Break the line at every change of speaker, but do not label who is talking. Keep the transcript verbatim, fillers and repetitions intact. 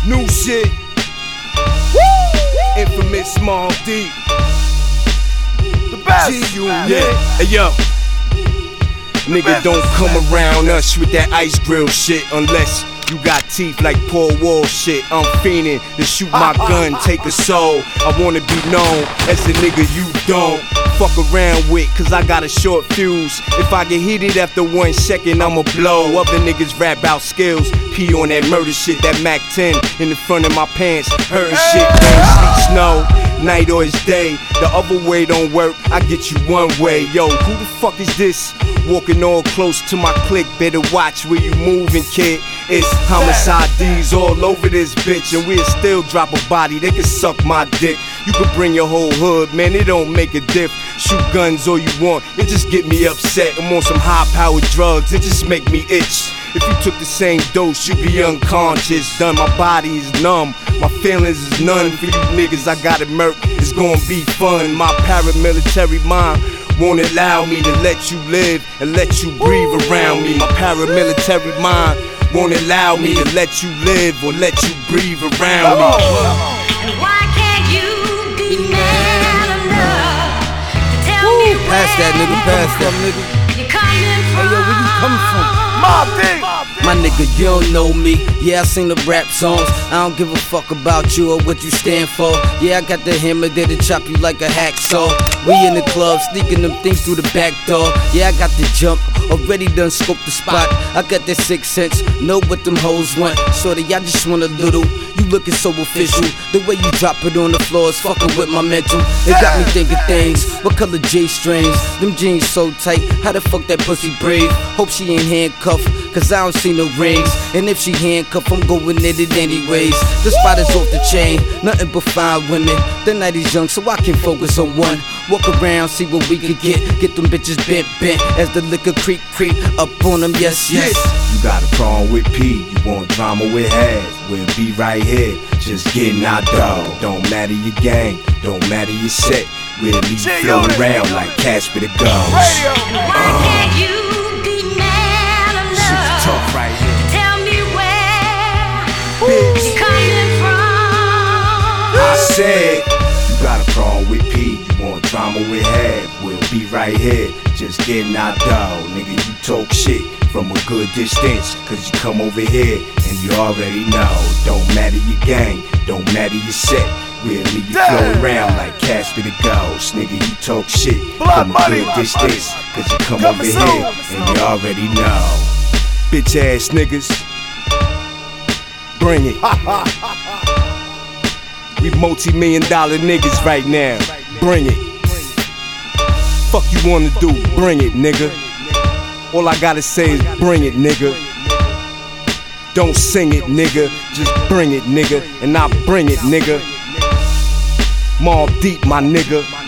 New shit. Woo! Infamous Mobb Deep.
The best.
G-Unit. Hey yo. Nigga, don't come around us with that ice grill shit unless you got teeth like Paul Wall shit. I'm fiending to shoot my gun, take a soul. I wanna be known as the nigga you don't fuck around with, cause I got a short fuse. If I get heated after one second, I'ma blow. Other niggas rap out skills, pee on that murder shit. That Mac ten in the front of my pants, hurting shit. Rain, sleet, snow, night or it's day. The other way don't work, I get you one way. Yo, who the fuck is this? Walking all close to my clique, better watch where you moving, kid. It's homicide D's all over this bitch, and we'll still drop a body, they can suck my dick. You could bring your whole hood, man, it don't make a diff. Shoot guns all you want, it just get me upset. I'm on some high-powered drugs, it just make me itch. If you took the same dose, you'd be unconscious. Done, my body is numb, my feelings is none. For you niggas, I got it murk, it's gonna be fun. My paramilitary mind won't allow me to let you live and let you breathe around me. My paramilitary mind won't allow me to let you live or let you breathe around me.
And why can't you be man enough to tell me where
Pass that nigga, pass that nigga.
you coming from?
Hey yo, where you coming from?
Mobb Deep.
My nigga, you don't know me. Yeah, I sing the rap songs. I don't give a fuck about you or what you stand for. Yeah, I got the hammer there to chop you like a hacksaw. We in the club, sneaking them things through the back door. Yeah, I got the jump, already done scoped the spot. I got that sixth sense, know what them hoes want. Shorty, I just want a little. You looking so official. The way you drop it on the floor is fucking with my mental. It got me thinking things. What color J strings? Them jeans so tight. How the fuck that pussy breathe? Hope she ain't handcuffed, cause I don't see no rings. And if she handcuffed, I'm going at it anyways. The spot is off the chain, nothing but fine women. The night is young, so I can focus on one. Walk around, see what we can get. Get them bitches bent, bent as the liquor creep, creep up on them, yes, yes.
You got a problem with P, you want drama with Haz. We'll be right here, just getting our dog. Don't matter your gang, don't matter your set. We'll leave you float around like Casper the Ghost.
Why can't you be man enough
Tough right
to
here.
tell me where
Bitch.
you coming from?
I said, you got a problem with P, you want drama with Haz. We'll be right here, just getting our dog. Nigga, you talk shit from a good distance, cause you come over here and you already know. Don't matter your gang, don't matter your set. We'll leave you float around like Casper the Ghost. Nigga, you talk shit from a good distance, cause you come over here and you already know. Bitch ass niggas, bring it. We multi-million dollar niggas right now, bring it. Fuck you wanna do, bring it, nigga. All I gotta say is bring it, nigga. Don't sing it, nigga, just bring it, nigga. And I bring it, nigga. Mobb Deep, my nigga.